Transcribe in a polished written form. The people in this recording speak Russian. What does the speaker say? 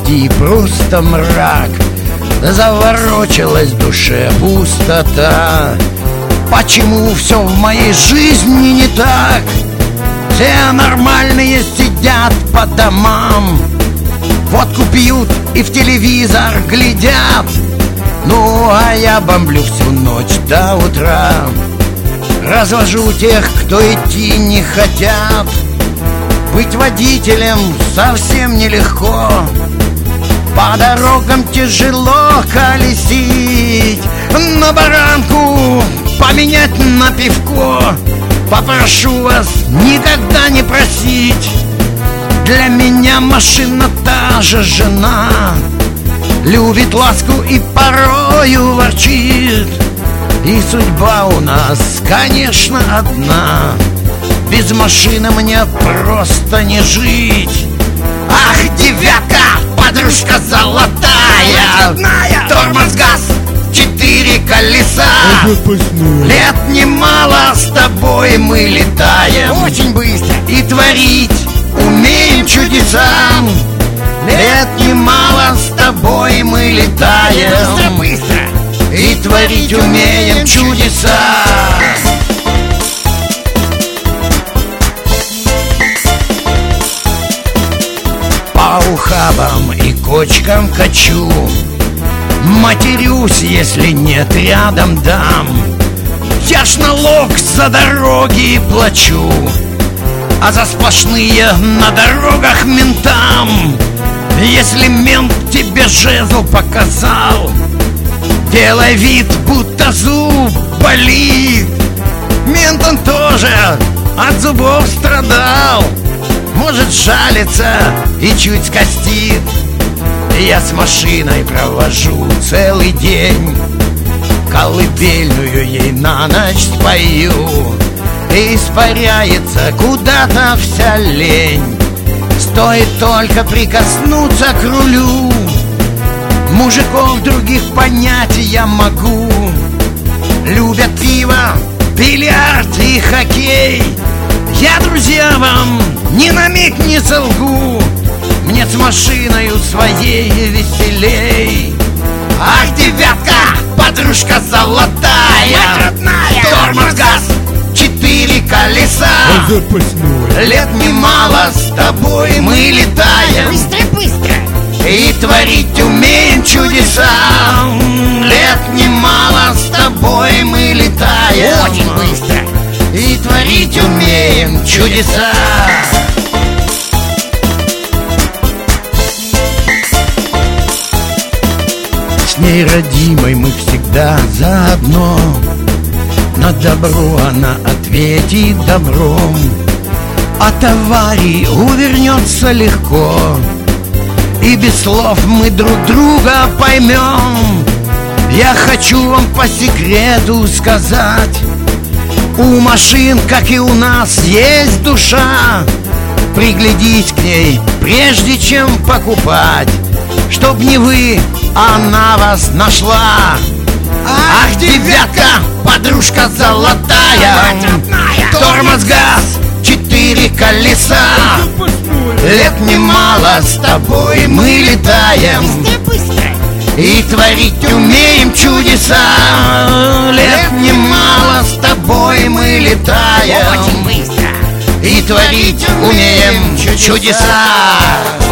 радости просто мрак. Заворочилась в душе пустота. Почему все в моей жизни не так? Все нормальные сидят по домам, водку пьют и в телевизор глядят. Ну, а я бомблю всю ночь до утра. Развожу тех, кто идти не хотят. Быть водителем совсем нелегко. По дорогам тяжело колесить. Но баранку поменять на пивко попрошу вас никогда не просить. Для меня машина та же жена. Любит ласку и порою ворчит. И судьба у нас, конечно, одна. Без машины мне просто не жить. Ах, девятка, подружка золотая, тормоз, газ, 4 колеса. Лет немало с тобой мы летаем. Очень быстро. И творить умеем чудеса. Лет немало с тобой мы летаем. Быстро. И творить умеем чудеса. По ухабам и кочкам качу. Матерюсь, если нет рядом дам. Я ж налог за дороги плачу, а за сплошные на дорогах ментам. Если мент тебе жезл показал, делай вид, будто зуб болит. Мент он тоже от зубов страдал. Может жалится и чуть скостит. Я с машиной провожу целый день. Колыбельную ей на ночь спою. И испаряется куда-то вся лень. Стоит только прикоснуться к рулю. Мужиков других понять я могу. Любят пиво, бильярд и хоккей. Я, друзья, вам ни на миг не солгу. Мне с машиною своей веселей. Ах, девятка, подружка золотая, тормоз, газ, 4 колеса. Лет немало с тобой мы летаем. Быстро. И творить умеем чудеса. Лет немало с тобой мы летаем. Очень быстро. И творить умеем чудеса. С ней, родимой, мы всегда заодно. На добро она ответит добром. От аварии увернется легко. И без слов мы друг друга поймем. Я хочу вам по секрету сказать: у машин, как и у нас, есть душа. Приглядись к ней, прежде чем покупать, чтоб не вы, она вас нашла. Ах, девятка, подружка золотая, тормоз, газ, 4 колеса. Лет немало с тобой мы летаем. Быстро. И творить умеем чудеса. Лет немало с тобой мы летаем. Очень быстро. И творить умеем чудеса.